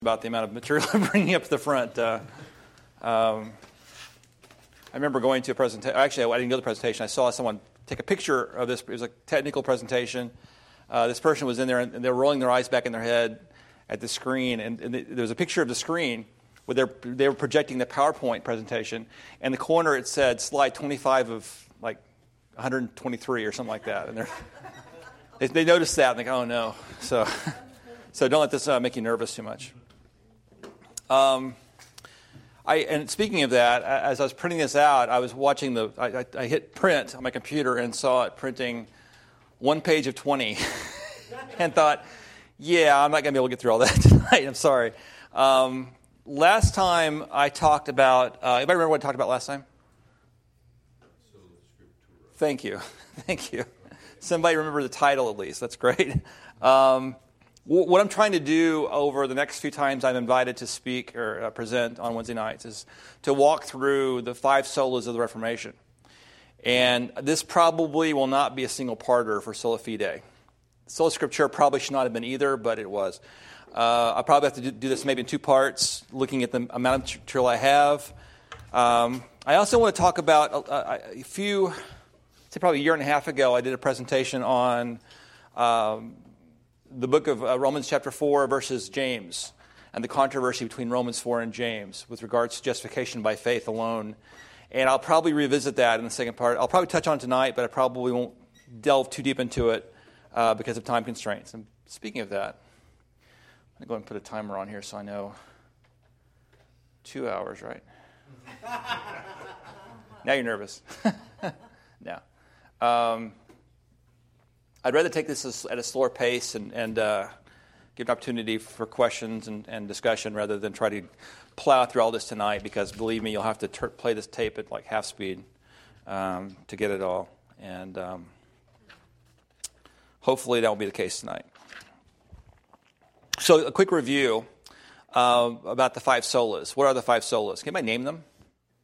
about the amount of material I'm bringing up to the front. I remember going to a presentation. Actually, I didn't go to the presentation. I saw someone take a picture of this. It was a technical presentation. This person was in there, and they were rolling their eyes back in their head at the screen. And there was a picture of the screen where they were projecting the PowerPoint presentation. And in the corner, it said slide 25 of like 123 or something like that. And they noticed that, and they go, oh, no. So don't let this make you nervous too much. And speaking of that, as I was printing this out, I was watching I hit print on my computer and saw it printing one page of 20 and thought, yeah, I'm not going to be able to get through all that tonight. I'm sorry. Last time I talked about, anybody remember what I talked about last time? Thank you. Somebody remember the title at least. That's great. What I'm trying to do over the next few times I'm invited to speak or present on Wednesday nights is to walk through the 5 solas of the Reformation. And this probably will not be a single-parter for Sola Fide. Sola Scriptura probably should not have been either, but it was. I'll probably have to do this maybe in 2 parts, looking at the amount of material I have. I also want to talk about probably a year and a half ago, I did a presentation on the book of Romans chapter 4 versus James and the controversy between Romans 4 and James with regards to justification by faith alone. And I'll probably revisit that in the second part. I'll probably touch on it tonight, but I probably won't delve too deep into it because of time constraints. And speaking of that, I'm going to go ahead and put a timer on here so I know 2 hours, right? Now you're nervous. No. I'd rather take this at a slower pace and give an opportunity for questions and discussion rather than try to plow through all this tonight because, believe me, you'll have to play this tape at like half speed to get it all. And hopefully that will be the case tonight. So a quick review about the 5 solas. What are the 5 solas? Can anybody name them?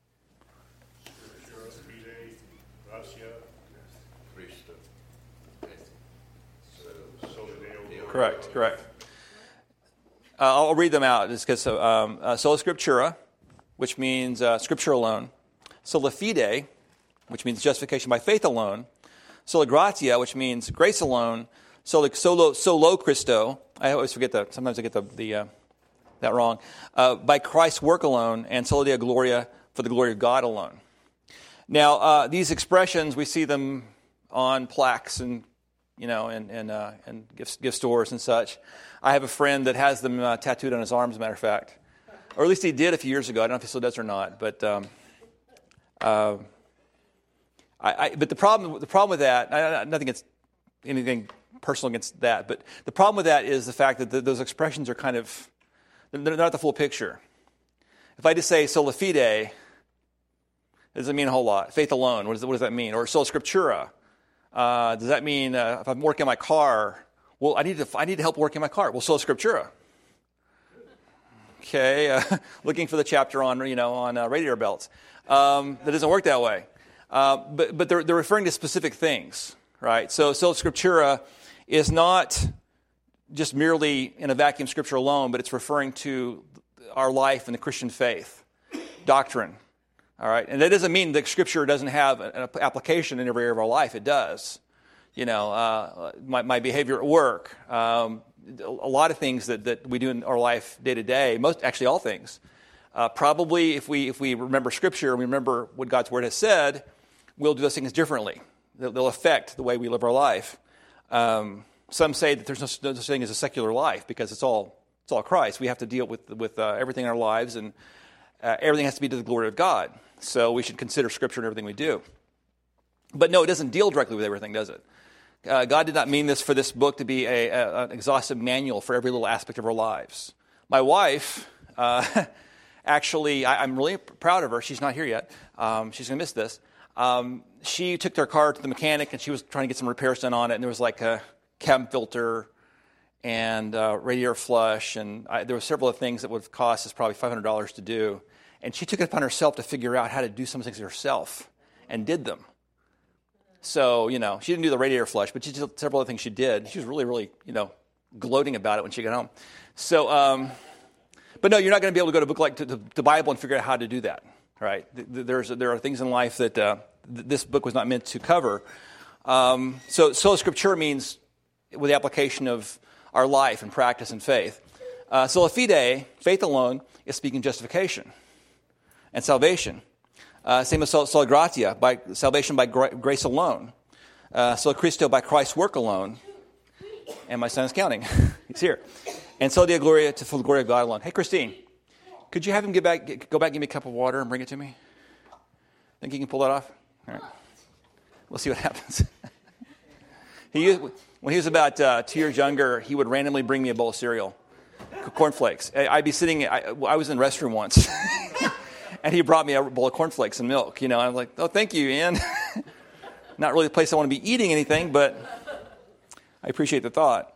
Correct. I'll read them out just because Sola Scriptura, which means Scripture alone. Sola Fide, which means justification by faith alone. Sola Gratia, which means grace alone. Solo Christo. I always forget that. Sometimes I get that wrong. By Christ's work alone, and Sola Deo Gloria, for the glory of God alone. Now, these expressions, we see them on plaques and gift stores and such. I have a friend that has them tattooed on his arm, as a matter of fact. Or at least he did a few years ago. I don't know if he still does or not. But but the problem with that, nothing against anything personal against that, but the problem with that is the fact that those expressions are they're not the full picture. If I just say sola fide, it doesn't mean a whole lot. Faith alone, what does that mean? Or sola scriptura. Does that mean if I'm working on my car, well, I need to help working my car? Well, sola scriptura. Okay, looking for the chapter on radiator belts. That doesn't work that way. But they're referring to specific things, right? So sola scriptura is not just merely in a vacuum Scripture alone, but it's referring to our life in the Christian faith, doctrine. All right, and that doesn't mean that Scripture doesn't have an application in every area of our life. It does. My behavior at work, a lot of things that we do in our life day to day. Actually, all things. Probably, if we remember Scripture and we remember what God's Word has said, we'll do those things differently. They'll affect the way we live our life. Some say that there's no such thing as a secular life because it's all Christ. We have to deal with everything in our lives, and everything has to be to the glory of God. So we should consider Scripture in everything we do. But no, it doesn't deal directly with everything, does it? God did not mean for this book to be an exhaustive manual for every little aspect of our lives. My wife, actually, I'm really proud of her. She's not here yet. She's going to miss this. She took their car to the mechanic, and she was trying to get some repairs done on it, and there was like a cabin filter and radiator flush, and there were several of things that would have cost us probably $500 to do. And she took it upon herself to figure out how to do some things herself, and did them. So, she didn't do the radiator flush, but she did several other things she did. She was really, really, gloating about it when she got home. So, But no, you're not going to be able to go to a book like the Bible and figure out how to do that, right? There are things in life that this book was not meant to cover. So sola scriptura means with the application of our life and practice and faith. Sola fide, faith alone, is speaking justification and salvation. Same as sola gratia, by salvation by grace alone. Sola Christo, by Christ's work alone. And my son is counting. He's here. And sola Deo Gloria, for the glory of God alone. Hey, Christine, could you have him go back, give me a cup of water and bring it to me? Think you can pull that off? All right. We'll see what happens. When he was about 2 years younger, he would randomly bring me a bowl of cereal, cornflakes. I'd be sitting, I was in the restroom once, and he brought me a bowl of cornflakes and milk. You know, I'm like, oh, thank you, Ian. Not really the place I want to be eating anything, but I appreciate the thought.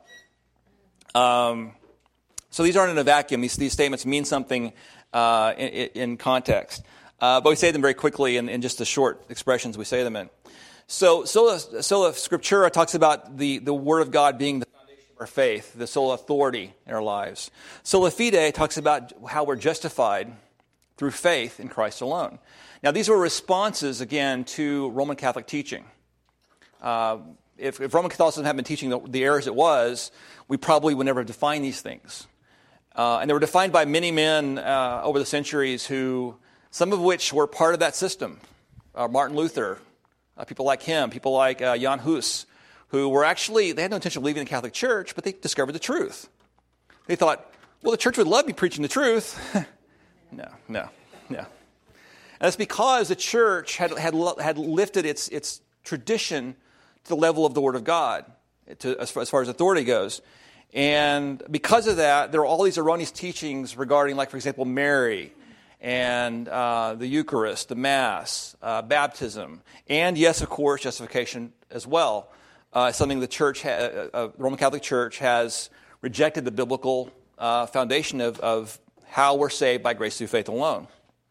So these aren't in a vacuum. These statements mean something in context. But we say them very quickly in just the short expressions we say them in. So sola scriptura talks about the Word of God being the foundation of our faith, the sole authority in our lives. Sola fide talks about how we're justified through faith in Christ alone. Now, these were responses, again, to Roman Catholic teaching. If Roman Catholicism had been teaching the errors it was, we probably would never have defined these things. And they were defined by many men over the centuries some of which were part of that system. Martin Luther, people like him, people like Jan Hus, who were actually, they had no intention of leaving the Catholic Church, but they discovered the truth. They thought, well, the church would love me preaching the truth. No. And that's because the church had lifted its tradition to the level of the Word of God, as far as authority goes. And because of that, there are all these erroneous teachings regarding, like, for example, Mary and the Eucharist, the Mass, baptism, and, yes, of course, justification as well. Something the Roman Catholic Church has rejected the biblical foundation of how we're saved by grace through faith alone.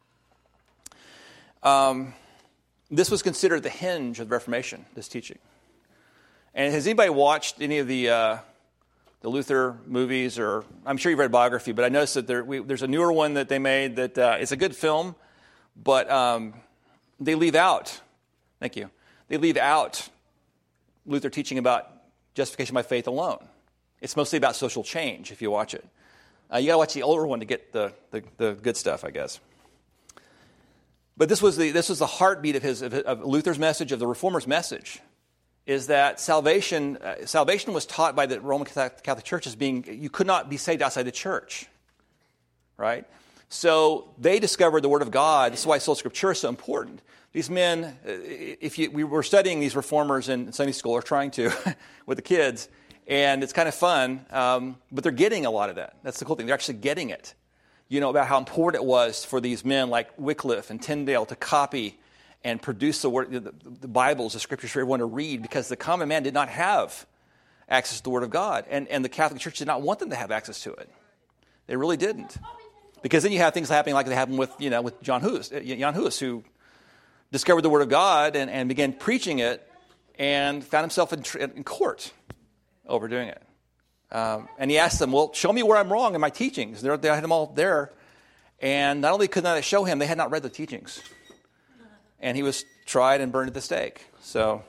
This was considered the hinge of the Reformation, this teaching. And has anybody watched any of the Luther movies? Or I'm sure you've read biography, but I noticed that there's a newer one that they made that it's a good film, but they leave out. Thank you. They leave out Luther teaching about justification by faith alone. It's mostly about social change. If you watch it, you got to watch the older one to get the good stuff, I guess. But this was the heartbeat of Luther's message, of the Reformers' message. Is that salvation was taught by the Roman Catholic Church as being, you could not be saved outside the church, right? So they discovered the Word of God. This is why sola scriptura is so important. These men, we were studying these reformers in Sunday school, or trying to, with the kids, and it's kind of fun, but they're getting a lot of that. That's the cool thing. They're actually getting it. You know, about how important it was for these men like Wycliffe and Tyndale to copy and produce the Bibles, the Scriptures for everyone to read, because the common man did not have access to the Word of God. And the Catholic Church did not want them to have access to it. They really didn't. Because then you have things happening like they happened with Jan Hus, who discovered the Word of God and began preaching it and found himself in court over doing it. And he asked them, well, show me where I'm wrong in my teachings. They had them all there. And not only could not show him, they had not read the teachings. And he was tried and burned at the stake. So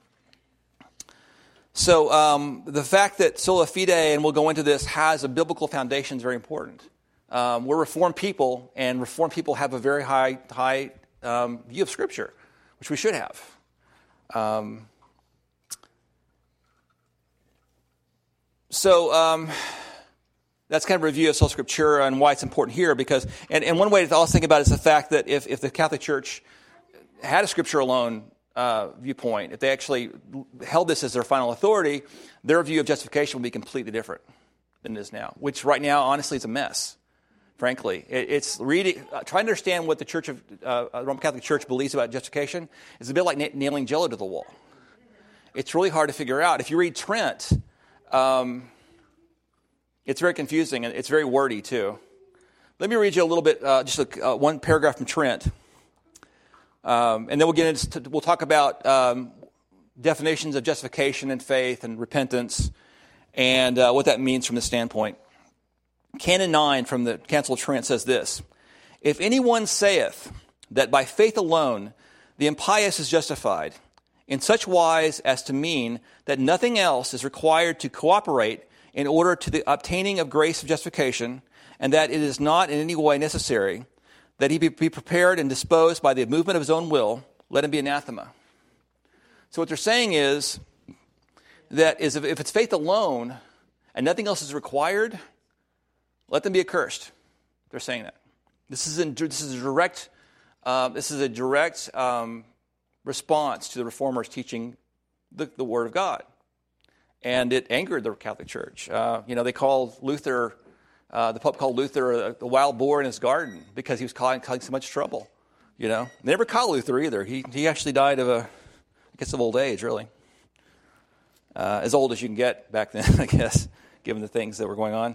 the fact that sola fide, and we'll go into this, has a biblical foundation is very important. We're Reformed people, and Reformed people have a very high view of Scripture, which we should have. That's kind of a review of sola scriptura and why it's important here. Because, and one way to also think about it is the fact that if the Catholic Church had a Scripture alone viewpoint, if they actually held this as their final authority, their view of justification would be completely different than it is now. Which right now, honestly, is a mess. Frankly, it's trying to understand what the Church of Roman Catholic Church believes about justification is a bit like nailing Jello to the wall. It's really hard to figure out. If you read Trent, it's very confusing and it's very wordy too. Let me read you a little bit, just one paragraph from Trent. And then we'll talk about definitions of justification and faith and repentance and what that means from this standpoint. Canon 9 from the Council of Trent says this: "If anyone saith that by faith alone the impious is justified, in such wise as to mean that nothing else is required to cooperate in order to the obtaining of grace of justification, and that it is not in any way necessary that he be prepared and disposed by the movement of his own will, let him be anathema." So what they're saying is that if it's faith alone and nothing else is required, let them be accursed. They're saying that. This is a direct response to the Reformers teaching the Word of God. And it angered the Catholic Church. They called Luther, the Pope called Luther the wild boar in his garden because he was causing so much trouble. They never caught Luther either. He actually died of old age, really. As old as you can get back then, I guess, given the things that were going on.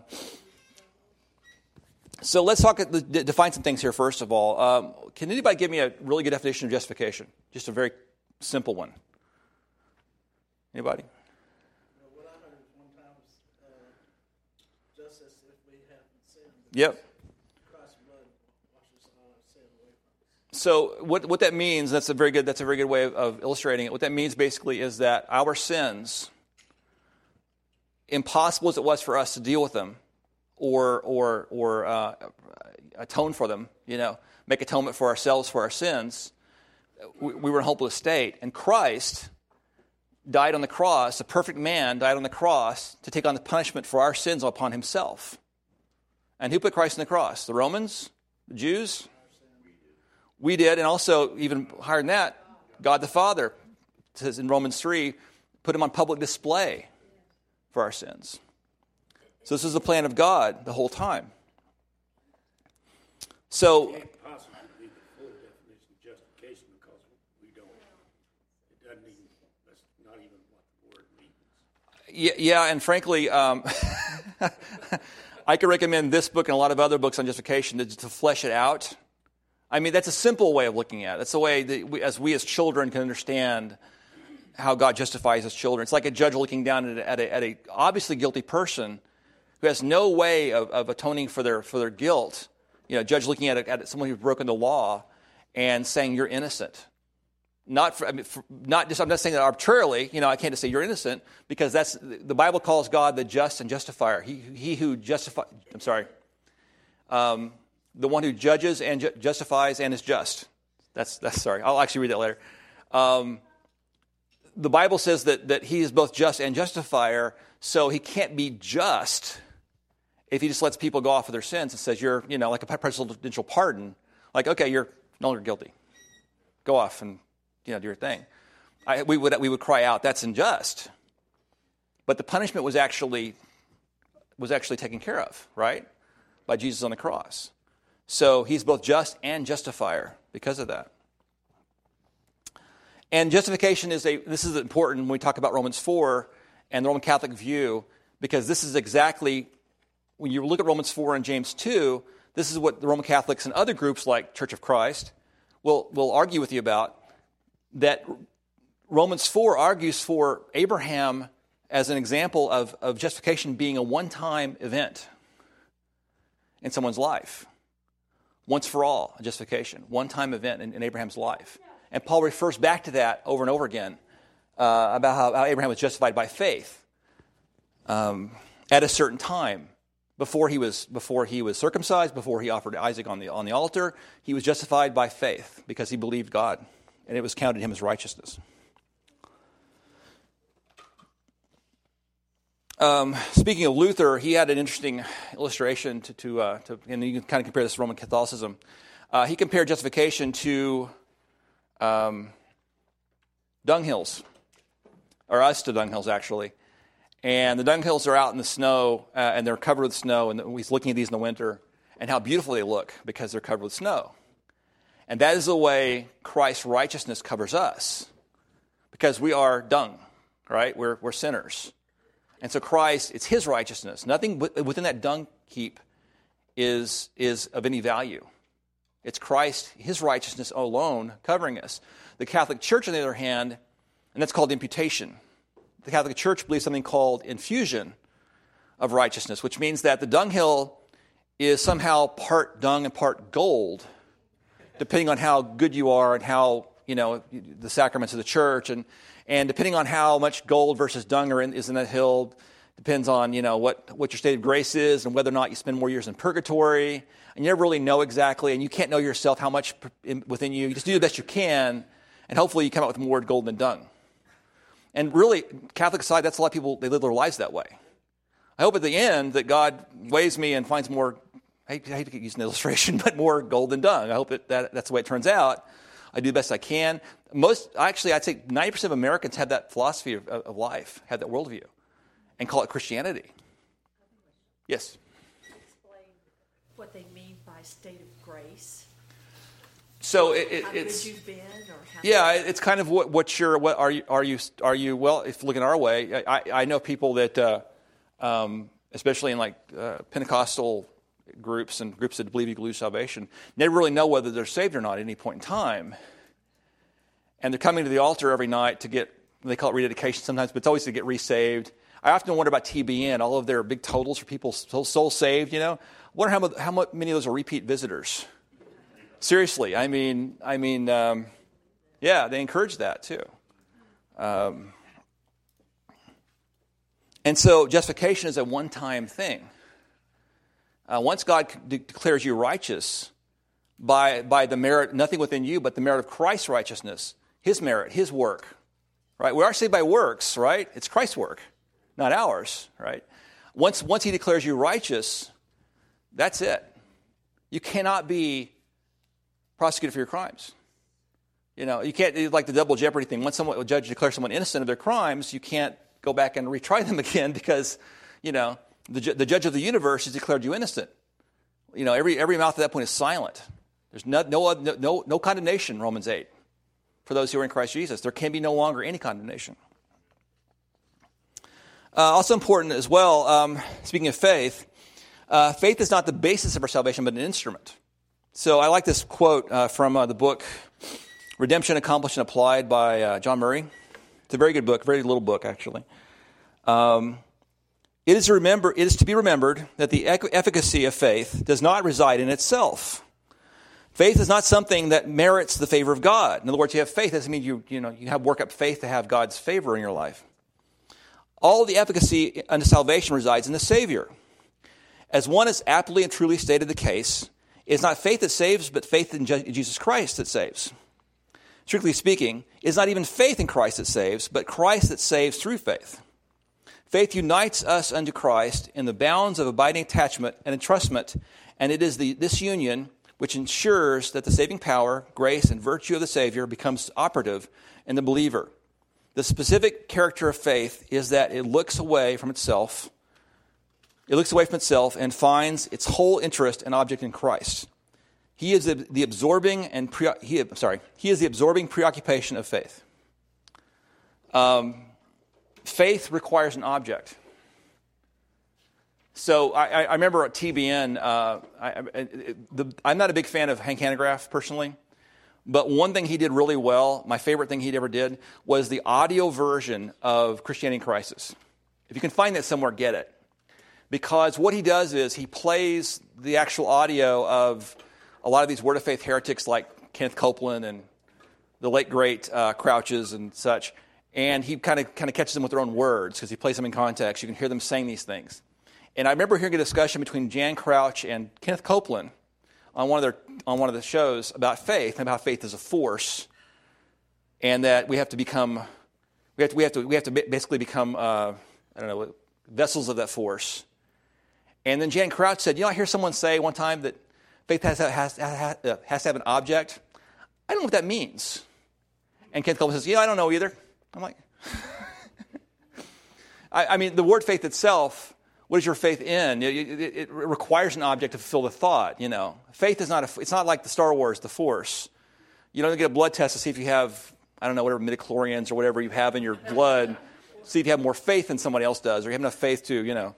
So let's define some things here first of all. Can anybody give me a really good definition of justification? Just a very simple one. Anybody? What I heard one time was just as if we have sinned. Yep. Christ's blood washes all our sin away from us. So what that means, that's a very good way of illustrating it. What that means basically is that our sins, impossible as it was for us to deal with them, or atone for them, make atonement for ourselves for our sins, we were in a hopeless state. And Christ died on the cross, a perfect man died on the cross to take on the punishment for our sins upon himself. And who put Christ on the cross? The Romans? The Jews? We did, and also even higher than that, God the Father, it says in Romans 3, put him on public display for our sins. So this is the plan of God the whole time. So, It can't possibly be the full definition of justification because we don't. It doesn't even. That's not even what the word means. yeah, and frankly, I could recommend this book and a lot of other books on justification to flesh it out. I mean, that's a simple way of looking at it. That's the way that we as children can understand how God justifies his children. It's like a judge looking down at a obviously guilty person who has no way of atoning for their guilt. A judge looking at someone who's broken the law and saying you're innocent. I'm not saying that arbitrarily. I can't just say you're innocent because the Bible calls God the just and justifier. He who justifies. I'm sorry. The one who judges and justifies and is just. That's sorry. I'll actually read that later. The Bible says that he is both just and justifier, so he can't be just if he just lets people go off of their sins and says you're, like a presidential pardon, like, okay, you're no longer guilty. Go off and, do your thing. We would cry out, that's unjust. But the punishment was actually taken care of, right? By Jesus on the cross. So he's both just and justifier because of that. And justification this is important when we talk about Romans 4 and the Roman Catholic view, because this is exactly, when you look at Romans 4 and James 2, this is what the Roman Catholics and other groups like Church of Christ will argue with you about, that Romans 4 argues for Abraham as an example of justification being a one-time event in someone's life. Once for all, justification, one-time event in Abraham's life. And Paul refers back to that over and over again about how Abraham was justified by faith at a certain time. Before he was circumcised, before he offered Isaac on the altar, he was justified by faith because he believed God, and it was counted him as righteousness. Speaking of Luther, he had an interesting illustration and you can kind of compare this to Roman Catholicism. He compared justification to dunghills, or us to dunghills, actually. And the dunghills are out in the snow, and they're covered with snow, and he's looking at these in the winter, and how beautiful they look because they're covered with snow. And that is the way Christ's righteousness covers us, because we are dung, right? We're sinners. And so Christ, it's his righteousness. Nothing within that dung heap is of any value. It's Christ, his righteousness alone, covering us. The Catholic Church, on the other hand, and that's called imputation. The Catholic Church believes something called infusion of righteousness, which means that the dunghill is somehow part dung and part gold, depending on how good you are and how, the sacraments of the church, and depending on how much gold versus dung is in that hill, depends on, what your state of grace is and whether or not you spend more years in purgatory. And you never really know exactly, and you can't know yourself how much within you. You just do the best you can, and hopefully you come out with more gold than dung. And really, Catholic side, that's a lot of people, they live their lives that way. I hope at the end that God weighs me and finds more, I hate to keep using an illustration, but more gold than dung. I hope that's the way it turns out. I do the best I can. I'd say 90% of Americans have that philosophy of life, have that worldview, and call it Christianity. Yes? Explain what they mean by state of grace. So How it's good you've been, or how it's kind of what are you well, if looking our way, I know people that especially in Pentecostal groups and groups that believe you can lose salvation, never really know whether they're saved or not at any point in time. And they're coming to the altar every night to get, they call it rededication sometimes, but it's always to get resaved. I often wonder about TBN, all of their big totals for people soul saved, I wonder how many of those are repeat visitors. Seriously, I mean, yeah, they encourage that too. And so justification is a one-time thing. Once God declares you righteous by the merit, nothing within you, but the merit of Christ's righteousness, His merit, His work, right? We are saved by works, right? It's Christ's work, not ours, right? Once He declares you righteous, that's it. You cannot be prosecuted for your crimes. You can't, like the double jeopardy thing. Once a judge declares someone innocent of their crimes, you can't go back and retry them again because, the judge of the universe has declared you innocent. Every mouth at that point is silent. There's no condemnation, Romans 8, for those who are in Christ Jesus. There can be no longer any condemnation. Also important as well, speaking of faith, faith is not the basis of our salvation, but an instrument. So I like this quote from the book Redemption Accomplished and Applied by John Murray. It's a very good book, very little book, actually. It is to be remembered that the efficacy of faith does not reside in itself. Faith is not something that merits the favor of God. In other words, you have faith doesn't mean you have work up faith to have God's favor in your life. All the efficacy unto salvation resides in the Savior. As one has aptly and truly stated the case, it is not faith that saves, but faith in Jesus Christ that saves. Strictly speaking, it is not even faith in Christ that saves, but Christ that saves through faith. Faith unites us unto Christ in the bounds of abiding attachment and entrustment, and it is this union which ensures that the saving power, grace, and virtue of the Savior becomes operative in the believer. The specific character of faith is that it looks away from itself. It looks away from itself and finds its whole interest and object in Christ. He is the absorbing preoccupation of faith. Faith requires an object. So I remember at TBN, I'm not a big fan of Hank Hanegraaff personally, but one thing he did really well, my favorite thing he ever did, was the audio version of Christianity in Crisis. If you can find that somewhere, get it. Because what he does is he plays the actual audio of a lot of these Word of Faith heretics like Kenneth Copeland and the late great Crouches and such, and he kind of catches them with their own words because he plays them in context. You can hear them saying these things. And I remember hearing a discussion between Jan Crouch and Kenneth Copeland on one of the shows about faith and how faith is a force, and that we have to basically become vessels of that force. And then Jan Crouch said, I hear someone say one time that faith has to have an object. I don't know what that means. And Kenneth Copeland says, I don't know either. I'm like, I mean, the word faith itself, what is your faith in? It requires an object to fulfill the thought, Faith is it's not like the Star Wars, the Force. You don't get a blood test to see if you have, whatever midichlorians or whatever you have in your blood, see if you have more faith than somebody else does, or you have enough faith to,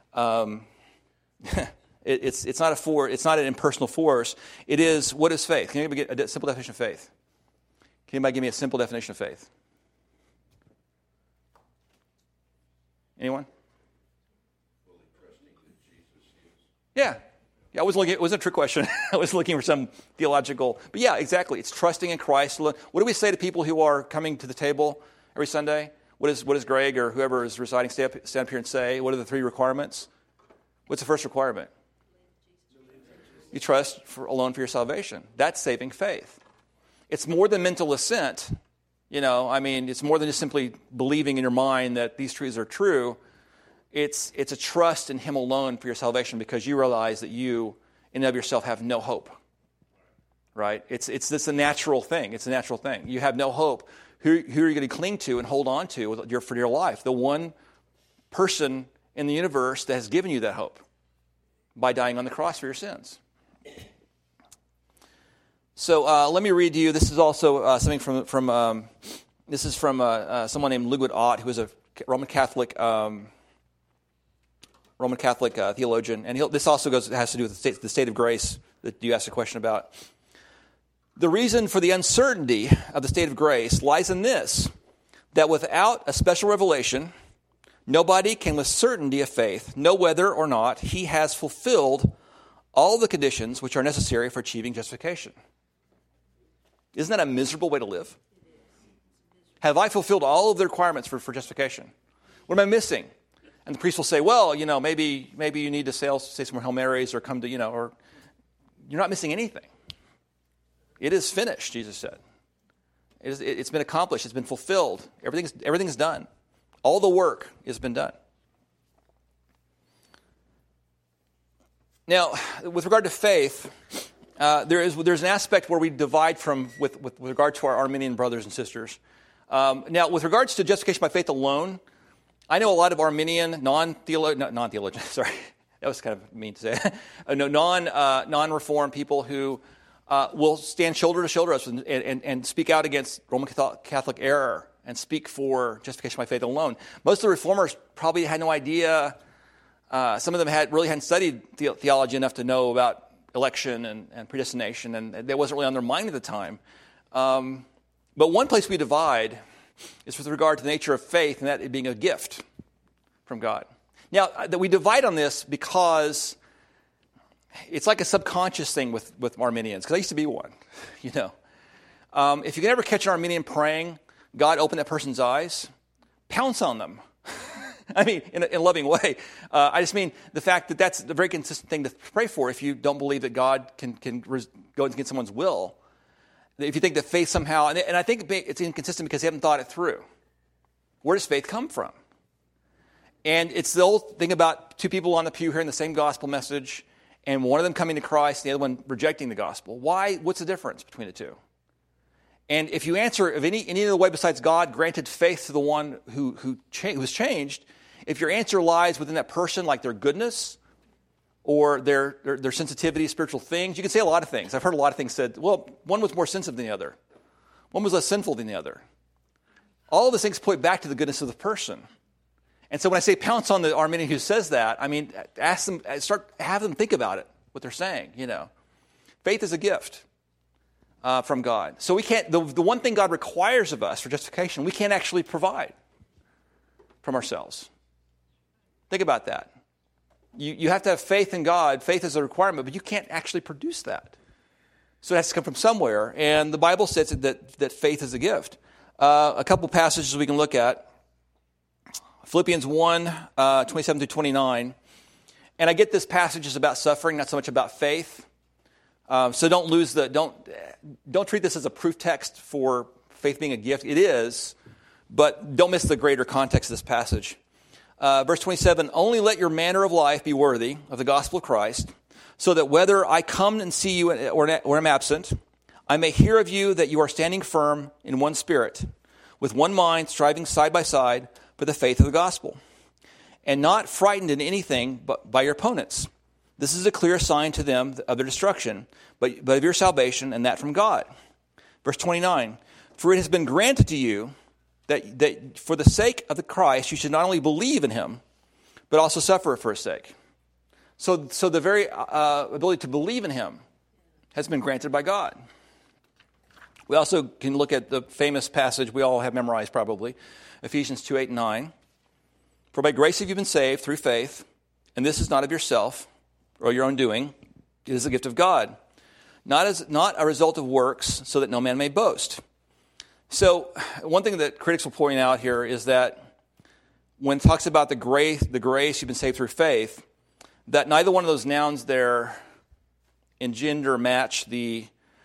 it's not a force. It's not an impersonal force. It is, what is faith? Can anybody get a simple definition of faith? Can anybody give me a simple definition of faith? Anyone? Fully trusting that Jesus is. Yeah. Yeah, it wasn't a trick question. I was looking for some theological. But yeah, exactly. It's trusting in Christ. What do we say to people who are coming to the table every Sunday? What does Greg or whoever is residing stand up here and say? What are the 3 requirements? What's the first requirement? You trust alone for your salvation. That's saving faith. It's more than mental assent. It's more than just simply believing in your mind that these truths are true. It's a trust in Him alone for your salvation because you realize that you, in and of yourself, have no hope. Right? It's a natural thing. It's a natural thing. You have no hope. Who are you going to cling to and hold on to for your life? The one person in the universe that has given you that hope by dying on the cross for your sins. So let me read to you. This is also something from someone named Ludwig Ott, who was a Roman Catholic theologian, and this also has to do with the state of grace that you asked a question about. The reason for the uncertainty of the state of grace lies in this, that without a special revelation, nobody can with certainty of faith know whether or not he has fulfilled all the conditions which are necessary for achieving justification. Isn't that a miserable way to live? Have I fulfilled all of the requirements for justification? What am I missing? And the priest will say, well, maybe you need to say some more Hail Marys or come to, or you're not missing anything. It is finished, Jesus said. It's been accomplished. It's been fulfilled. Everything's done. All the work has been done. Now, with regard to faith, there's an aspect where we divide with regard to our Arminian brothers and sisters. Now, with regards to justification by faith alone, I know a lot of Arminian non-theologians. Sorry, that was kind of mean to say. Non-Reformed people who will stand shoulder to shoulder with us and speak out against Roman Catholic error and speak for justification by faith alone. Most of the Reformers probably had no idea. Some of them really hadn't studied theology enough to know about election and predestination, and that wasn't really on their mind at the time. But one place we divide is with regard to the nature of faith, and that it being a gift from God. Now, that we divide on this because it's like a subconscious thing with Arminians, because I used to be one, If you can ever catch an Arminian praying, God open that person's eyes, pounce on them. I mean, in a loving way. I just mean the fact that that's a very consistent thing to pray for if you don't believe that God can go against someone's will. If you think that faith somehow, and I think it's inconsistent because they haven't thought it through. Where does faith come from? And it's the old thing about 2 people on the pew hearing the same gospel message, and one of them coming to Christ, and the other one rejecting the gospel. Why? What's the difference between the two? And if you answer, if any other way besides God granted faith to the one who was changed, if your answer lies within that person, like their goodness or their sensitivity to spiritual things, you can say a lot of things. I've heard a lot of things said, well, one was more sensitive than the other. One was less sinful than the other. All of those things point back to the goodness of the person. And so when I say pounce on the Arminian who says that, I mean, have them think about it, what they're saying, Faith is a gift from God. So we can't, the one thing God requires of us for justification, we can't actually provide from ourselves. Think about that. You have to have faith in God. Faith is a requirement, but you can't actually produce that. So it has to come from somewhere. And the Bible says that faith is a gift. A couple passages we can look at. Philippians 1, 27 through 29. And I get this passage is about suffering, not so much about faith. So don't treat this as a proof text for faith being a gift. It is, but don't miss the greater context of this passage. Verse 27, only let your manner of life be worthy of the gospel of Christ, so that whether I come and see you or am absent, I may hear of you that you are standing firm in one spirit, with one mind, striving side by side for the faith of the gospel, and not frightened in anything but by your opponents. This is a clear sign to them of their destruction, but of your salvation, and that from God. Verse 29, for it has been granted to you that for the sake of the Christ, you should not only believe in him, but also suffer for his sake. So the very ability to believe in him has been granted by God. We also can look at the famous passage we all have memorized probably, Ephesians 2, 8, and 9. For by grace have you been saved through faith, and this is not of yourself or your own doing. It is a gift of God, not a result of works, so that no man may boast. So one thing that critics will point out here is that when it talks about the grace you've been saved through faith, that neither one of those nouns there engender or match the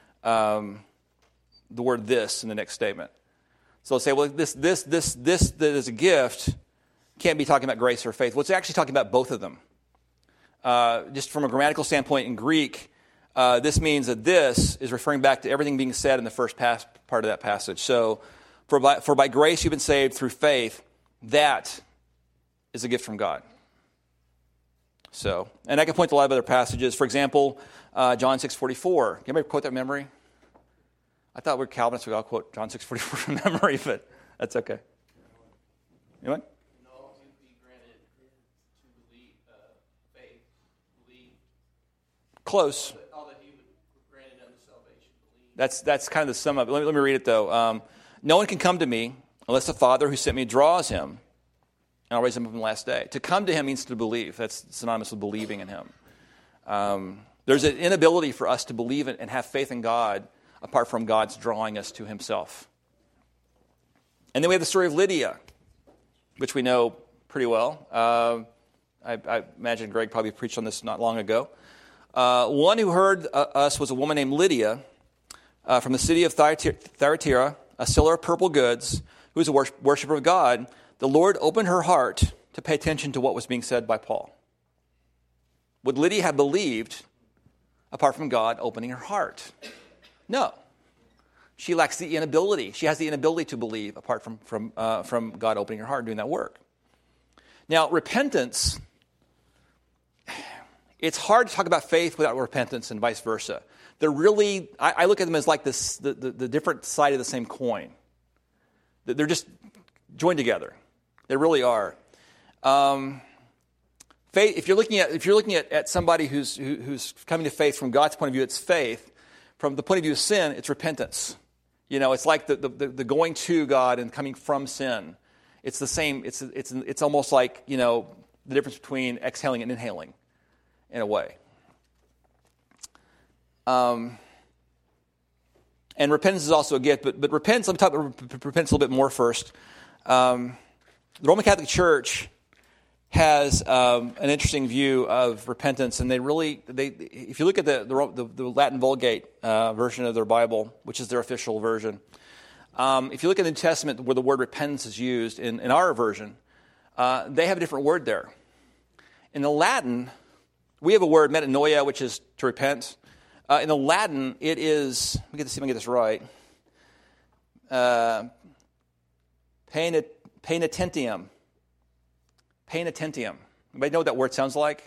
word "this" in the next statement. So they'll say, well, this that is a gift can't be talking about grace or faith. Well, it's actually talking about both of them. Just from a grammatical standpoint in Greek, this means that this is referring back to everything being said in the first part of that passage. So, for by grace you've been saved through faith, that is a gift from God. So, and I can point to a lot of other passages. For example, John 6:44. Can anybody quote that memory? I thought we were Calvinists. We all quote John 6:44 from memory, but that's okay. Anyone? Close. That's kind of the sum of it. Let me read it, though. No one can come to me unless the Father who sent me draws him, and I'll raise him up on the last day. To come to him means to believe. That's synonymous with believing in him. There's an inability for us to believe and have faith in God apart from God's drawing us to himself. And then we have the story of Lydia, which we know pretty well. I imagine Greg probably preached on this not long ago. One who heard us was a woman named Lydia from the city of Thyatira, a seller of purple goods, who was a worshiper of God. The Lord opened her heart to pay attention to what was being said by Paul. Would Lydia have believed apart from God opening her heart? No. She lacks the inability. She has the inability to believe apart from God opening her heart and doing that work. Now, repentance, it's hard to talk about faith without repentance and vice versa. They're really, I look at them as like this, the different side of the same coin. They're just joined together. They really are. Faith. If you're looking at somebody who's coming to faith from God's point of view, it's faith. From the point of view of sin, it's repentance. You know, it's like the going to God and coming from sin. It's the same. It's almost like, you know, the difference between exhaling and inhaling, in a way. And repentance is also a gift, but repentance. Let me talk about repentance a little bit more first. The Roman Catholic Church has an interesting view of repentance, and if you look at the Latin Vulgate version of their Bible, which is their official version, if you look at the New Testament where the word repentance is used in our version, they have a different word there. In the Latin, we have a word metanoia, which is to repent. In the Latin, it is, let me see if I get this right, penitentium. Penitentium. Anybody know what that word sounds like?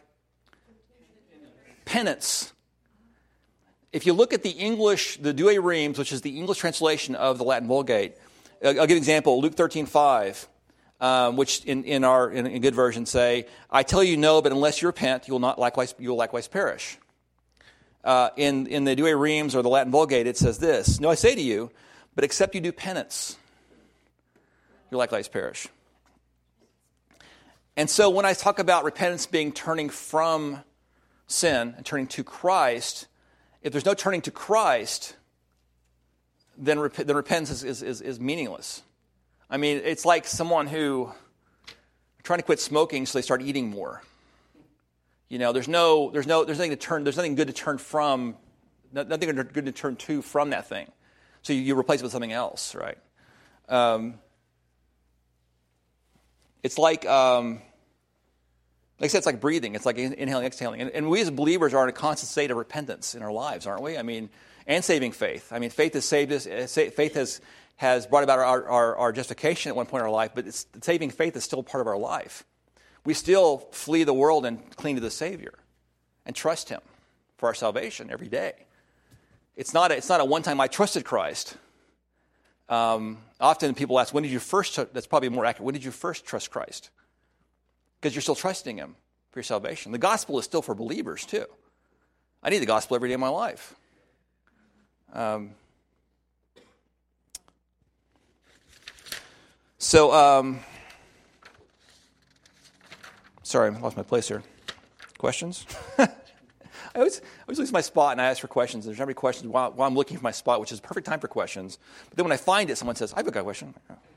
Penance. If you look at the English, the Douay Rheims, which is the English translation of the Latin Vulgate, I'll give an example. Luke 13:5, which in good version say, "I tell you no, but unless you repent, you will likewise perish." In the Douay Rheims or the Latin Vulgate, it says this: "No, I say to you, but except you do penance, you'll likewise perish." And so when I talk about repentance being turning from sin and turning to Christ, if there's no turning to Christ, then repentance is meaningless. I mean, it's like someone who trying to quit smoking, so they start eating more. You know, there's nothing good to turn from, nothing good to turn to from that thing. So you replace it with something else, right? It's like I said, it's like breathing. It's like inhaling, exhaling. And we as believers are in a constant state of repentance in our lives, aren't we? I mean, and saving faith. I mean, faith has saved us. Faith has brought about our justification at one point in our life, but saving faith is still part of our life. We still flee the world and cling to the Savior and trust Him for our salvation every day. It's not a one-time I trusted Christ. Often people ask, when did you first, that's probably more accurate, when did you first trust Christ? Because you're still trusting Him for your salvation. The gospel is still for believers too. I need the gospel every day of my life. Sorry, I lost my place here. Questions? I always lose my spot and I ask for questions. There's never any questions while I'm looking for my spot, which is the perfect time for questions. But then when I find it, someone says, I've got a question.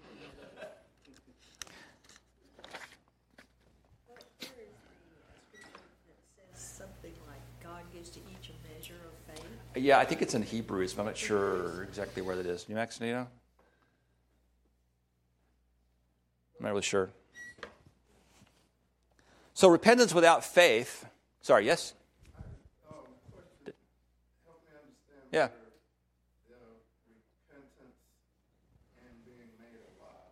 Something like God gives to each a measure of faith. Yeah, I think it's in Hebrews, but I'm not sure exactly where that is. You, Max, do you know? I'm not really sure. So repentance without faith. Sorry, yes? Help me understand Yeah. better, repentance and being made alive.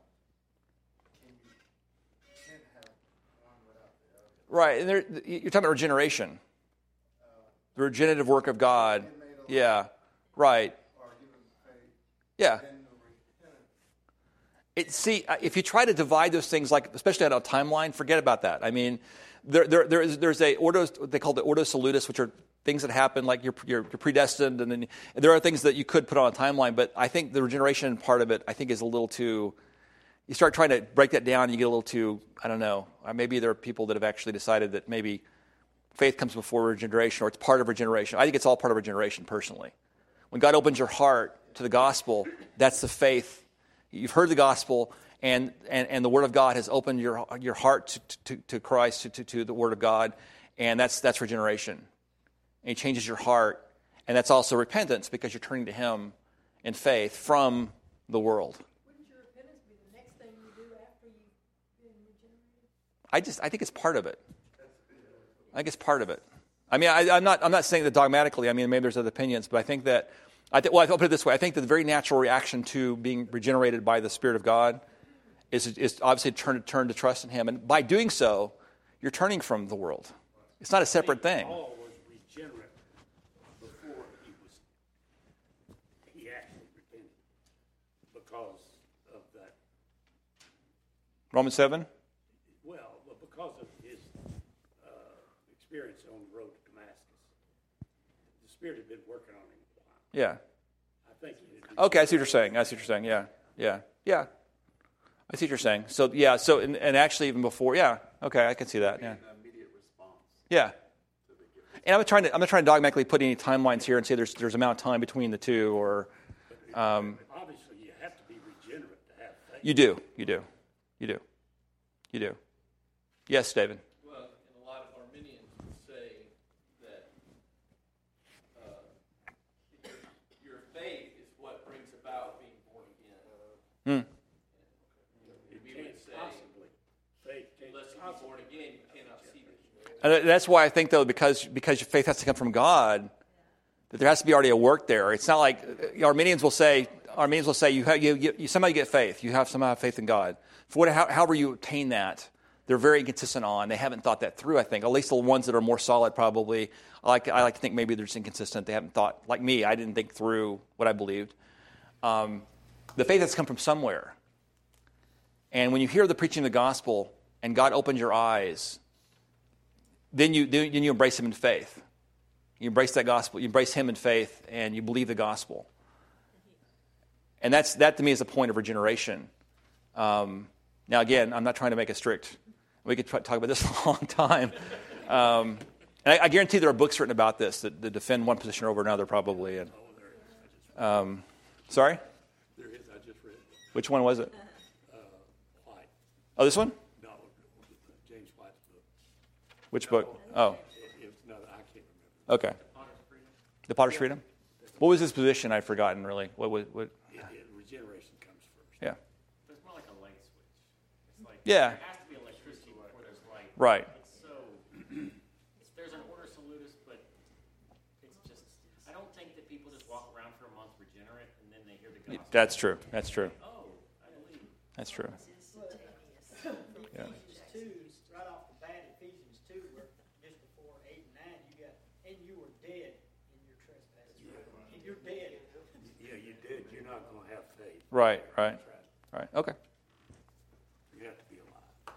You can't have one without the other. Right, and you're talking about regeneration. The regenerative work of God. Yeah, right. Or given faith, Yeah. then the repentance. See, if you try to divide those things, like especially on a timeline, forget about that. I mean, there's a ordo, they call it ordo salutis, which are things that happen, like you're predestined, and then there are things that you could put on a timeline. But I think the regeneration part of it, I think, is a little too. You start trying to break that down, you get a little too. I don't know. Maybe there are people that have actually decided that maybe faith comes before regeneration, or it's part of regeneration. I think it's all part of regeneration, personally. When God opens your heart to the gospel, that's the faith. You've heard the gospel, and the Word of God has opened your heart to Christ, to the Word of God, and that's regeneration. And He changes your heart, and that's also repentance, because you're turning to Him in faith from the world. Wouldn't your repentance be the next thing you do after you've been regenerated? I think it's part of it. I think it's part of it. I mean, I'm not saying that dogmatically. I mean, maybe there's other opinions, but I think that. I'll put it this way. I think that the very natural reaction to being regenerated by the Spirit of God is obviously turn to trust in Him, and by doing so, you're turning from the world. It's not a separate thing. Paul was regenerate before he actually repented because of that. Romans 7? Well, because of his experience on the road to Damascus. The Spirit had been working on him a while. Yeah. I think he had Okay, I see what you're saying. Yeah. I see what you're saying. So, yeah, and actually even before, yeah. Okay, I can see that, yeah. An immediate response. Yeah. And I'm not trying to dogmatically put any timelines here and say there's amount of time between the two, or obviously you have to be regenerate to have faith. you do. Yes, David. Well, and a lot of Arminians would say that your faith is what brings about being born again. We would say, Possibly. Faith can't unless you be born again, you cannot see this. And that's why I think, though, because your faith has to come from God, that there has to be already a work there. It's not like Arminians will say you somehow get faith. You have somehow faith in God. However you obtain that, they're very inconsistent on. They haven't thought that through, I think. At least the ones that are more solid, probably. I like to think maybe they're just inconsistent. They haven't thought, like me, I didn't think through what I believed. The faith has come from somewhere. And when you hear the preaching of the gospel and God opens your eyes, then you embrace Him in faith. You embrace that gospel. You embrace Him in faith, and you believe the gospel. And that to me is the point of regeneration. Now, again, I'm not trying to make it strict. We could talk about this a long time. And I guarantee there are books written about this that defend one position over another, probably. And, sorry? There is, I just read it. Which one was it? White. Oh, this one? No, James White's book. Which book? Oh, It was another, I can't remember. okay. The Potter's Freedom? What was his position? I've forgotten, really. What? Regeneration comes first. Yeah. It's more like a light switch. It's like Yeah. there has to be electricity before there's light. Right. It's so there's an order salutis, but it's just I don't think that people just walk around for a month regenerate and then they hear the gospel. That's true. That's true. Oh, I believe. That's true. Yeah. Ephesians 2, right off the bat, Ephesians 2, where just before 8 and 9, you got, and you were dead in your trespasses. And you're dead. Yeah, you did. You're not going to have faith. Right. That's right. Okay. You have to be alive.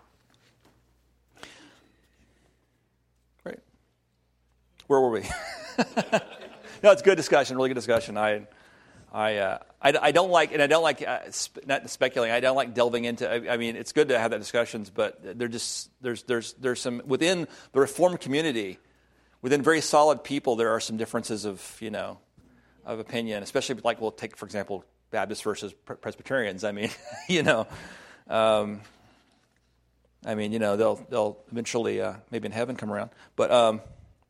Great. Where were we? No, it's good discussion. Really good discussion. I don't like, and I don't like not speculating. I don't like delving into. I mean, it's good to have that discussions, but there's some within the Reformed community. within very solid people, there are some differences of opinion, especially like we'll take, for example, Baptists versus Presbyterians. I mean, they'll eventually maybe in heaven come around. But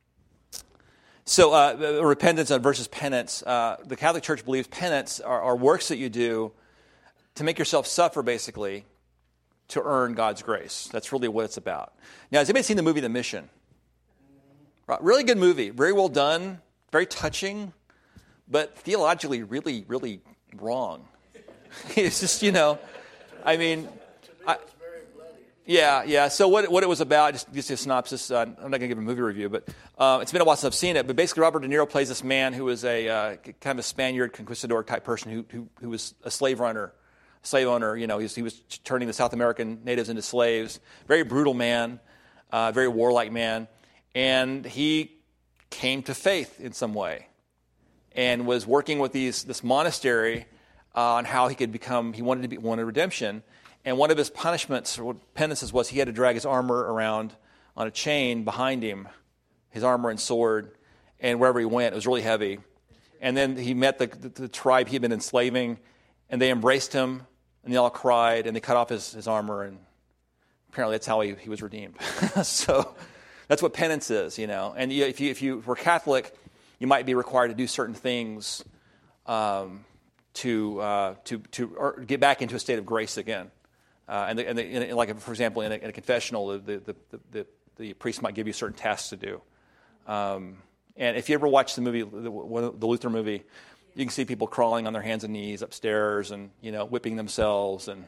repentance versus penance. The Catholic Church believes penance are works that you do to make yourself suffer, basically, to earn God's grace. That's really what it's about. Now, has anybody seen the movie The Mission? Really good movie, very well done, very touching, but theologically really, really wrong. It's just, I mean, yeah. So what it was about, just a synopsis. I'm not going to give a movie review, but it's been a while since I've seen it. But basically, Robert De Niro plays this man who is a kind of a Spaniard conquistador type person who was a slave owner. He was turning the South American natives into slaves. Very brutal man, very warlike man, and he came to faith in some way, and was working with this monastery on how he could become. He wanted redemption. And one of his punishments or penances was he had to drag his armor around on a chain behind him, his armor and sword, and wherever he went, it was really heavy. And then he met the tribe he had been enslaving, and they embraced him, and they all cried, and they cut off his armor, and apparently that's how he was redeemed. So that's what penance is, And if you were Catholic, you might be required to do certain things to get back into a state of grace again. Like, for example, in a confessional, the priest might give you certain tasks to do. And if you ever watch the movie, the Luther movie, you can see people crawling on their hands and knees upstairs and, whipping themselves. And,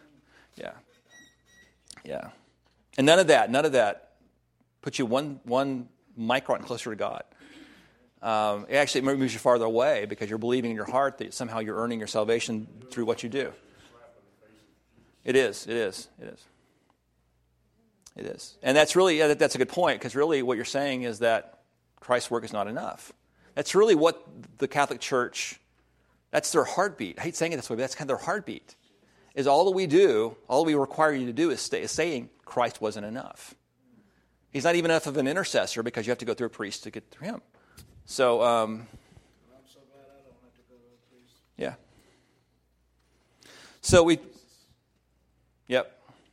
yeah. And none of that puts you one micron closer to God. It actually moves you farther away because you're believing in your heart that somehow you're earning your salvation through what you do. It is. And that's really, that's a good point, because really what you're saying is that Christ's work is not enough. That's really what the Catholic Church, that's their heartbeat. I hate saying it this way, but that's kind of their heartbeat. Is all that we do, all we require you to do is saying Christ wasn't enough. He's not even enough of an intercessor because you have to go through a priest to get through him. So, I'm so glad I don't have to go to a priest. Yeah. So Yep.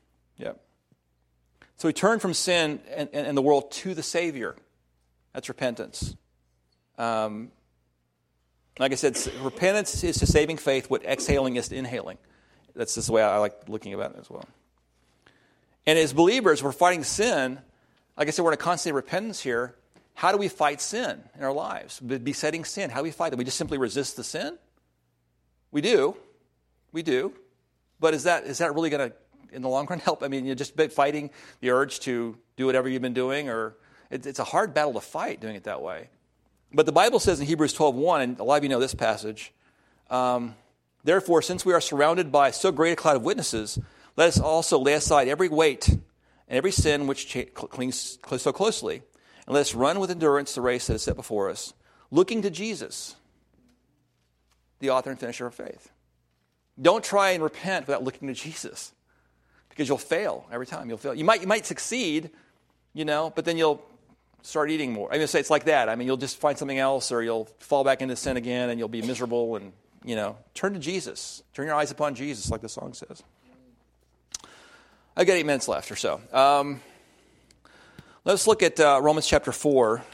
So we turn from sin and the world to the Savior. That's repentance. Like I said, repentance is to saving faith what exhaling is to inhaling. That's just the way I like looking at it as well. And as believers, we're fighting sin. Like I said, we're in a constant repentance here. How do we fight sin in our lives? Besetting sin. How do we fight it? We just simply resist the sin? We do. But is that really going to, in the long run, help? I mean, you're just fighting the urge to do whatever you've been doing, or it's a hard battle to fight doing it that way. But the Bible says in Hebrews 12:1, and a lot of you know this passage, therefore, since we are surrounded by so great a cloud of witnesses, let us also lay aside every weight and every sin which clings so closely, and let us run with endurance the race that is set before us, looking to Jesus, the author and finisher of faith. Don't try and repent without looking to Jesus, because you'll fail every time. You'll fail. You might succeed, but then you'll start eating more. I mean, it's like that. I mean, you'll just find something else, or you'll fall back into sin again, and you'll be miserable. And turn to Jesus. Turn your eyes upon Jesus, like the song says. I've got 8 minutes left or so. Let's look at Romans chapter 4.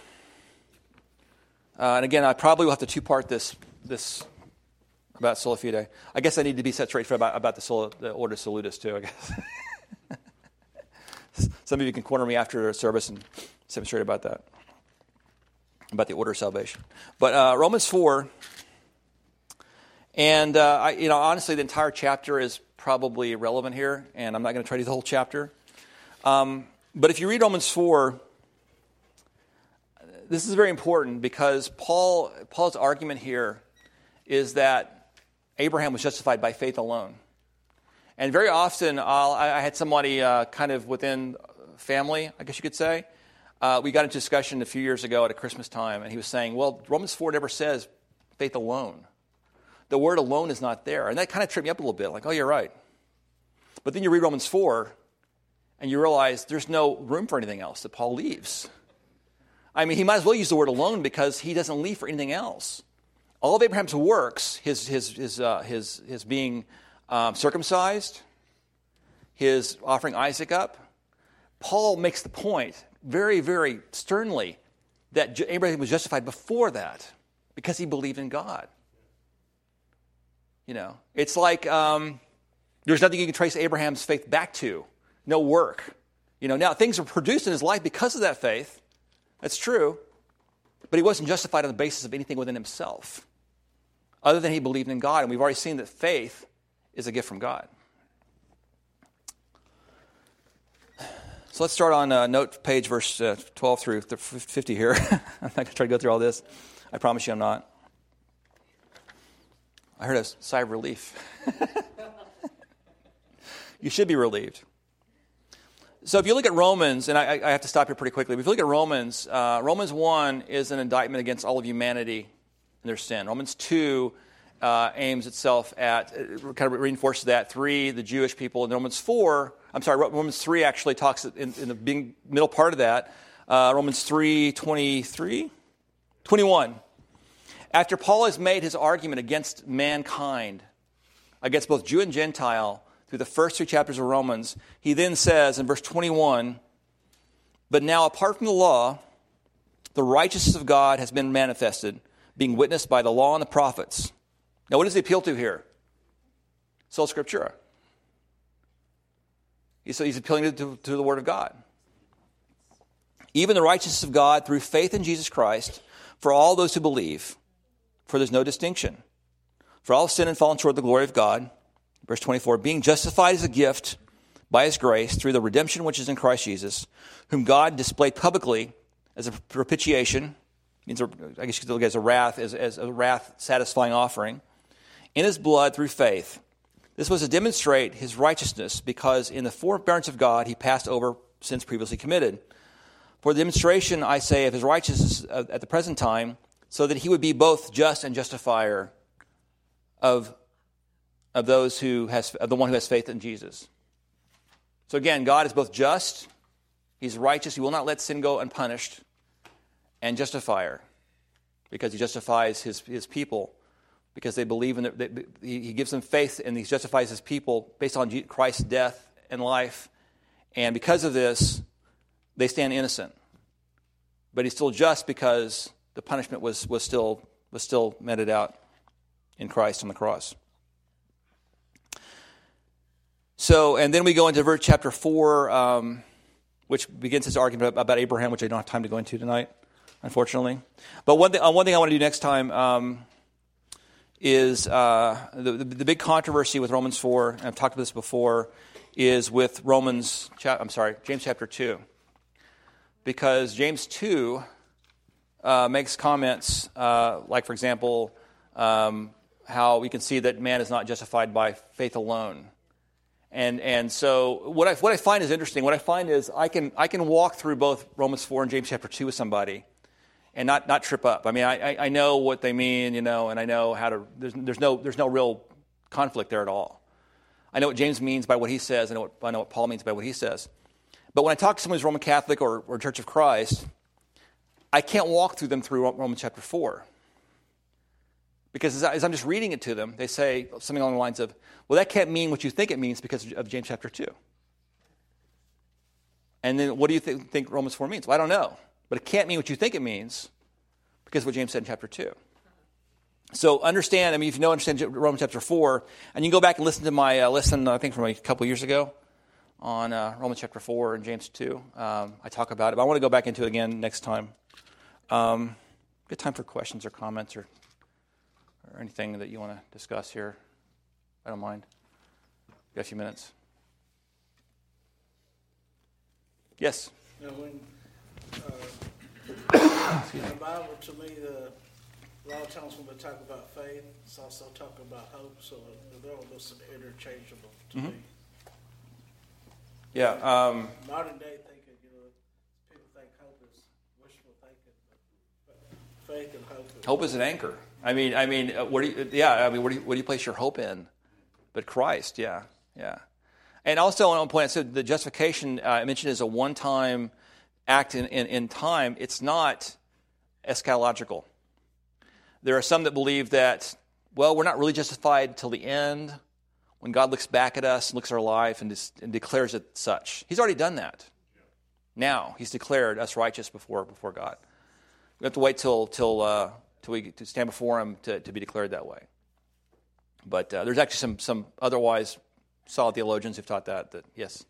And again, I probably will have to two-part this about sola fide. I guess I need to be set straight about the ordo salutis too, I guess. Some of you can corner me after the service and set me straight about that, about the order of salvation. But Romans 4, and honestly, the entire chapter is probably irrelevant here, and I'm not going to try to do the whole chapter. But if you read Romans 4, this is very important, because Paul's argument here is that Abraham was justified by faith alone. And very often, I had somebody kind of within family, I guess you could say. We got into discussion a few years ago at a Christmas time, and he was saying, well, Romans 4 never says faith alone. The word alone is not there. And that kind of tripped me up a little bit, like, oh, you're right. But then you read Romans 4, and you realize there's no room for anything else, that Paul leaves. I mean, he might as well use the word alone because he doesn't leave for anything else. All of Abraham's works, his being circumcised, his offering Isaac up, Paul makes the point very, very sternly that Abraham was justified before that because he believed in God. You know, it's like there's nothing you can trace Abraham's faith back to. No work. You know, now things are produced in his life because of that faith. That's true. But he wasn't justified on the basis of anything within himself, other than he believed in God. And we've already seen that faith is a gift from God. So let's start on note page verse 12 through 50 here. I'm not going to try to go through all this. I promise you I'm not. I heard a sigh of relief. You should be relieved. So if you look at Romans, and I have to stop here pretty quickly, but if you look at Romans, Romans 1 is an indictment against all of humanity and their sin. Romans 2 aims itself at, kind of reinforces that. 3, the Jewish people. And Romans 3 actually talks in the middle part of that. Romans 3:21. After Paul has made his argument against mankind, against both Jew and Gentile, through the first 3 chapters of Romans, he then says in verse 21, "But now apart from the law, the righteousness of God has been manifested, being witnessed by the law and the prophets." Now what does he appeal to here? Sola Scriptura. He's appealing to the Word of God. "Even the righteousness of God through faith in Jesus Christ for all those who believe, for there's no distinction. For all have sinned and fallen short of the glory of God." Verse 24, "Being justified as a gift by His grace through the redemption which is in Christ Jesus, whom God displayed publicly as a propitiation," means, I guess you could look at it as a wrath-satisfying offering, "in His blood through faith. This was to demonstrate His righteousness, because in the forbearance of God He passed over sins previously committed. For the demonstration, I say, of His righteousness at the present time, so that He would be both just and justifier of the one who has faith in Jesus." So again, God is both just, He's righteous, He will not let sin go unpunished, and justifier, because He justifies His people, because they believe in He gives them faith, and He justifies His people based on Christ's death and life, and because of this, they stand innocent. But He's still just because the punishment was still meted out in Christ on the cross. So, and then we go into chapter 4, which begins his argument about Abraham, which I don't have time to go into tonight, unfortunately. But one thing I want to do next time is the big controversy with Romans 4, and I've talked about this before, is with James chapter 2. Because James 2 makes comments like, for example, how we can see that man is not justified by faith alone. And so what I find is interesting. What I find is I can walk through both Romans 4 and James chapter 2 with somebody and not trip up. I mean, I know what they mean, and I know how to. There's no real conflict there at all. I know what James means by what he says. I know what Paul means by what he says. But when I talk to someone who's Roman Catholic or Church of Christ, I can't walk through them through Romans chapter 4. Because as I'm just reading it to them, they say something along the lines of, well, that can't mean what you think it means because of James chapter 2. And then what do you think Romans 4 means? Well, I don't know. But it can't mean what you think it means because of what James said in chapter 2. So understand, if you understand Romans chapter 4, and you can go back and listen to my lesson, I think from a couple years ago, on Romans chapter 4 and James 2. I talk about it, but I want to go back into it again next time. Good time for questions or comments or anything that you want to discuss here. I don't mind. Got a few minutes. Yes? When the Bible, to me, a lot of times when they talk about faith, it's also talking about hope, so they're almost interchangeable to me. Yeah. Modern day thinking, people think hope is wishful thinking, but faith and hope. Hope is an anchor. What do you place your hope in? But Christ, yeah. And also, I want to point out, so the justification I mentioned is a one-time act in time, it's not eschatological. There are some that believe that, well, we're not really justified till the end, when God looks back at us and looks at our life and declares it such. He's already done that. Now, he's declared us righteous before God. We have to wait till we stand before him to be declared that way. But there's actually some otherwise solid theologians who've taught that yes.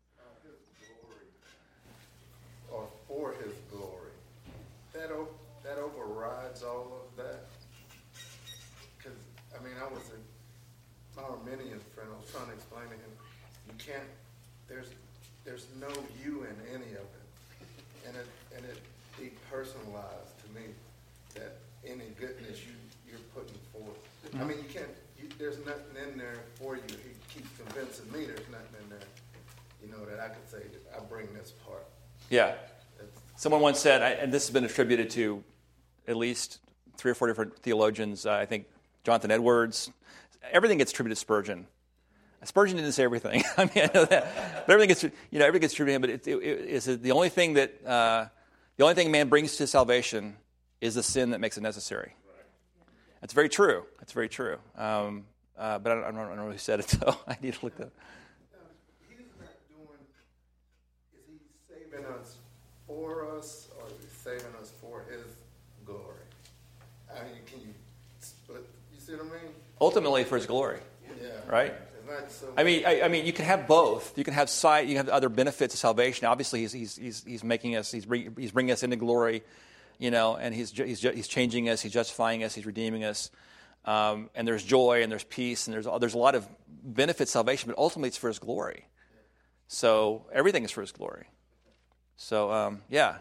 Or for his glory. That overrides all of that. Because, I was my Arminian friend, I was trying to explain to him, you can't, there's no you in any of it. And it depersonalized to me that any goodness you're putting forth. Mm-hmm. You can't, there's nothing in there for you. He keeps convincing me there's nothing in there, that I could say, I bring this part. Yeah. Someone once said, and this has been attributed to at least 3 or 4 different theologians, I think Jonathan Edwards, everything gets attributed to Spurgeon. Spurgeon didn't say everything. I know that, but everything gets attributed to him. But it's the only thing man brings to salvation is the sin that makes it necessary. That's very true. That's very true. But I don't know who said it, so I need to look that up. He's not doing. Is he saving us for us, or is he saving us for his glory? Can you split? You see what I mean? Ultimately, for his glory. Yeah. Right. So you can have both. You can have sight. You can have other benefits of salvation. Obviously, he's making us. He's bringing us into glory, and he's changing us. He's justifying us. He's redeeming us. And there's joy and there's peace and there's a lot of benefits of salvation. But ultimately, it's for his glory. So everything is for his glory. So yeah.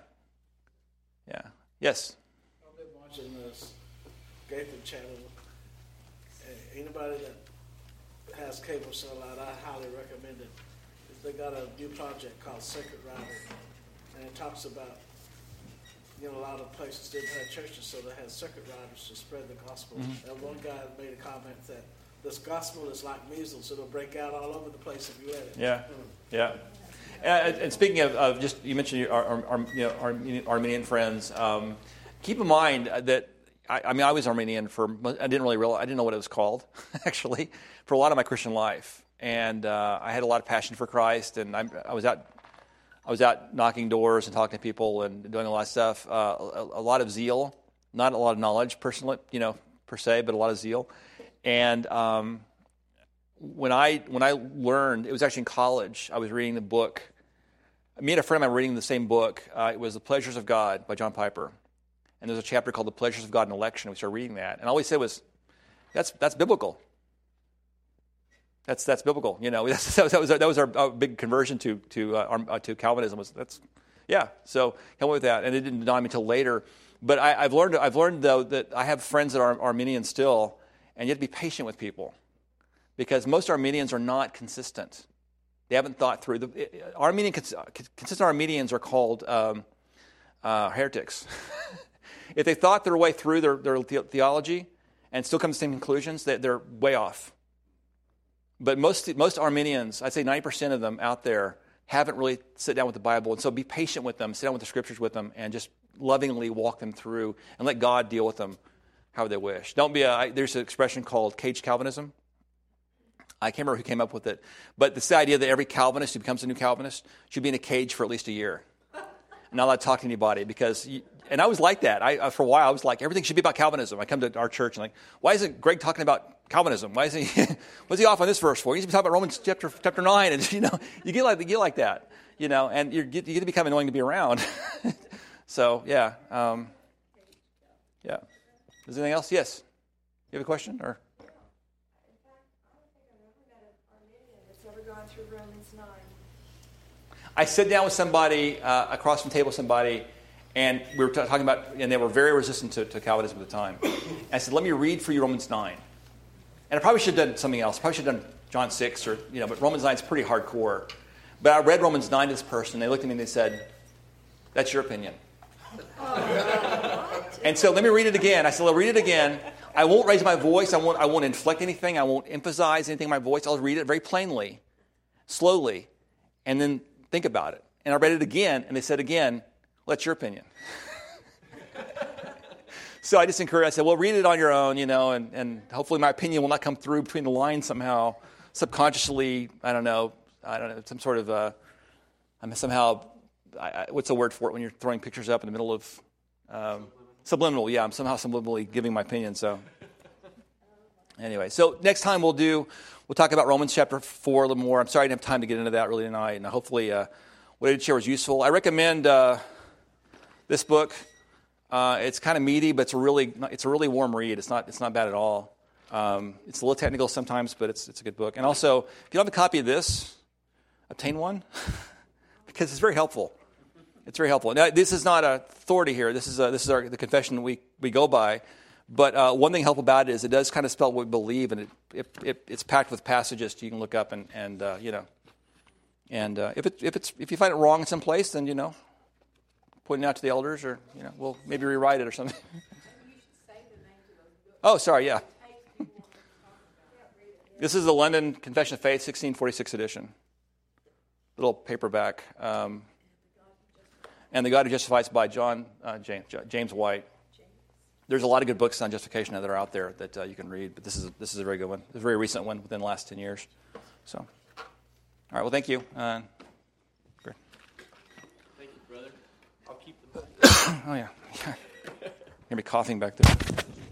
Yes. I've been watching this Gaither channel. Anybody that has cable satellite, I highly recommend it. They got a new project called Sacred Writing, and it talks about, a lot of places didn't have churches, so they had circuit riders to spread the gospel. Mm-hmm. And one guy made a comment that this gospel is like measles; it'll break out all over the place if you let it. Yeah. And speaking of just, you mentioned our Armenian friends. Keep in mind that I was Armenian I didn't know what it was called actually for a lot of my Christian life, and I had a lot of passion for Christ, and I was out knocking doors and talking to people and doing a lot of stuff. A lot of zeal, not a lot of knowledge personally, per se, but a lot of zeal. And when I learned, it was actually in college. I was reading the book. Me and a friend of mine were reading the same book. It was The Pleasures of God by John Piper. And there's a chapter called The Pleasures of God in Election. We started reading that. And all we said was, that's biblical. That's biblical. That was our big conversion to Calvinism. So come with that. And it didn't dawn me until later. But I've learned though that I have friends that are Armenian still, and you have to be patient with people. Because most Armenians are not consistent. They haven't thought through. Consistent Armenians are called heretics. If they thought their way through their theology and still come to the same conclusions, they're way off. But most Armenians, I'd say 90% of them out there, haven't really sit down with the Bible. And so be patient with them, sit down with the Scriptures with them, and just lovingly walk them through and let God deal with them how they wish. There's an expression called cage Calvinism. I can't remember who came up with it. But it's the idea that every Calvinist who becomes a new Calvinist should be in a cage for at least a year. Not allowed to talk to anybody and I was like that. For a while, I was like, everything should be about Calvinism. I come to our church and like, why isn't Greg talking about Calvinism? Why isn't he? What's he off on this verse for? He needs to be talking about Romans chapter 9, and you get like that, and you get to become annoying to be around. So yeah. Is there anything else? Yes. You have a question or? In fact, I don't think I've ever met an Armenian that's ever gone through Romans 9. I sat down with somebody across from the table, and we were talking about, and they were very resistant to Calvinism at the time. And I said, let me read for you Romans 9. And I probably should have done something else. Probably should have done John 6 but Romans 9 is pretty hardcore. But I read Romans 9 to this person. They looked at me and they said, that's your opinion. And so let me read it again. I said, I'll read it again. I won't raise my voice. I won't inflect anything. I won't emphasize anything in my voice. I'll read it very plainly, slowly, and then think about it. And I read it again, and they said again, Well, that's your opinion. So I just encourage, I said, well, read it on your own, and hopefully my opinion will not come through between the lines somehow, subconsciously, I don't know, some sort of, what's the word for it when you're throwing pictures up in the middle of, subliminal, yeah, I'm somehow subliminally giving my opinion, so. Anyway, so next time we'll talk about Romans chapter 4 a little more. I'm sorry I didn't have time to get into that really tonight, and hopefully what I did share was useful. I recommend this book. It's kind of meaty, but it's a really warm read. It's not bad at all. It's a little technical sometimes, but it's a good book. And also, if you don't have a copy of this, obtain one because it's very helpful. It's very helpful. Now, this is not authority here. This is the confession we go by. But one thing helpful about it is it does kind of spell what we believe, and it's packed with passages you can look up and if you find it wrong in some place, then point it out to the elders, or we'll maybe rewrite it or something. Oh, sorry, yeah. This is the London Confession of Faith, 1646 edition, little paperback, and The God Who Justifies by James White. There's a lot of good books on justification that are out there that you can read, but this is a very good one. It's a very recent one within the last 10 years. So, all right. Well, thank you. Great. Thank you, brother. I'll keep them. Oh yeah. You're gonna be coughing back there.